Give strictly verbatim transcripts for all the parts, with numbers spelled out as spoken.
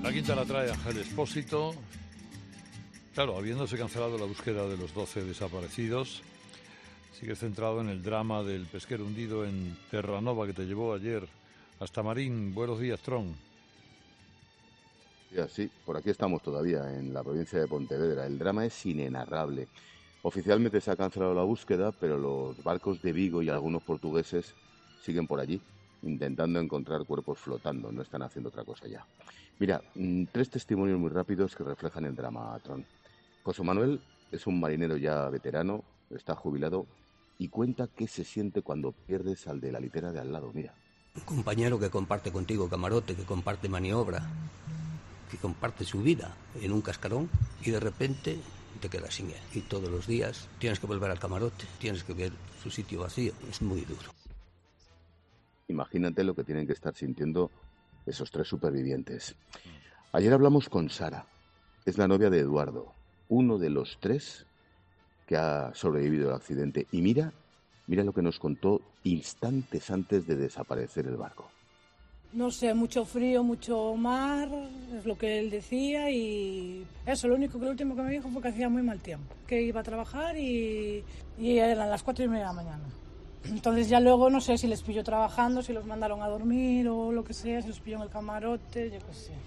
La quinta la trae Ángel Expósito. Claro, habiéndose cancelado la búsqueda de los doce desaparecidos, sigue centrado en el drama del pesquero hundido en Terranova que te llevó ayer hasta Marín. Buenos días, Tron. Sí, por aquí estamos todavía, en la provincia de Pontevedra. El drama es inenarrable. Oficialmente se ha cancelado la búsqueda, pero los barcos de Vigo y algunos portugueses siguen por allí, intentando encontrar cuerpos flotando. No están haciendo otra cosa ya. Mira, tres testimonios muy rápidos que reflejan el drama, Tron. José Manuel es un marinero ya veterano, está jubilado y cuenta qué se siente cuando pierdes al de la litera de al lado. Mira. Un compañero que comparte contigo camarote, que comparte maniobra, que comparte su vida en un cascarón y de repente te quedas sin él. Y todos los días tienes que volver al camarote, tienes que ver su sitio vacío. Es muy duro. Imagínate lo que tienen que estar sintiendo esos tres supervivientes. Ayer hablamos con Sara, es la novia de Eduardo, uno de los tres que ha sobrevivido al accidente. Y mira, mira lo que nos contó instantes antes de desaparecer el barco. No sé, mucho frío, mucho mar, es lo que él decía, y eso, lo único que lo último que me dijo fue que hacía muy mal tiempo, que iba a trabajar y, y eran las cuatro y media de la mañana. Entonces ya luego no sé si les pilló trabajando, si los mandaron a dormir o lo que sea, si los pilló en el camarote, yo qué sé.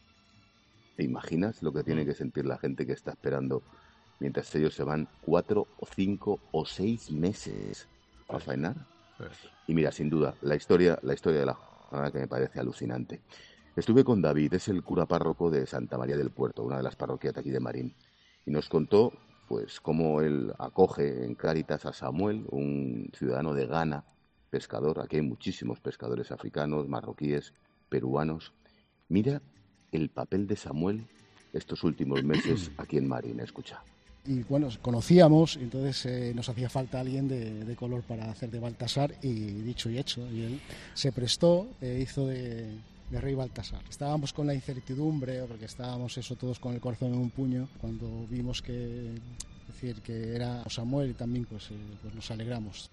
¿Te imaginas lo que tiene que sentir la gente que está esperando mientras ellos se van cuatro o cinco o seis meses a faenar? Y mira, sin duda, la historia, la historia de la jornada que me parece alucinante. Estuve con David, es el cura párroco de Santa María del Puerto, una de las parroquias de aquí de Marín, y nos contó pues cómo él acoge en Cáritas a Samuel, un ciudadano de Ghana, pescador. Aquí hay muchísimos pescadores africanos, marroquíes, peruanos. Mira el papel de Samuel estos últimos meses aquí en Marín, escucha. Y bueno, conocíamos, entonces eh, nos hacía falta alguien de, de color para hacer de Baltasar, y dicho y hecho, y él se prestó, eh, hizo de, de rey Baltasar. Estábamos con la incertidumbre, porque estábamos eso todos con el corazón en un puño, cuando vimos que, es decir, que era Samuel, y también pues, eh, pues nos alegramos.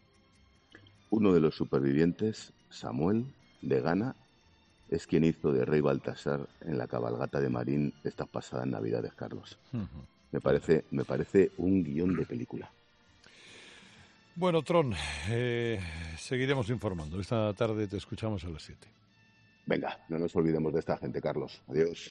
Uno de los supervivientes, Samuel, de Ghana, es quien hizo de rey Baltasar en la cabalgata de Marín estas pasadas Navidades, Carlos. Uh-huh. Me parece, me parece un guión de película. Bueno, Tron, eh, seguiremos informando. Esta tarde te escuchamos a las siete. Venga, no nos olvidemos de esta gente, Carlos. Adiós.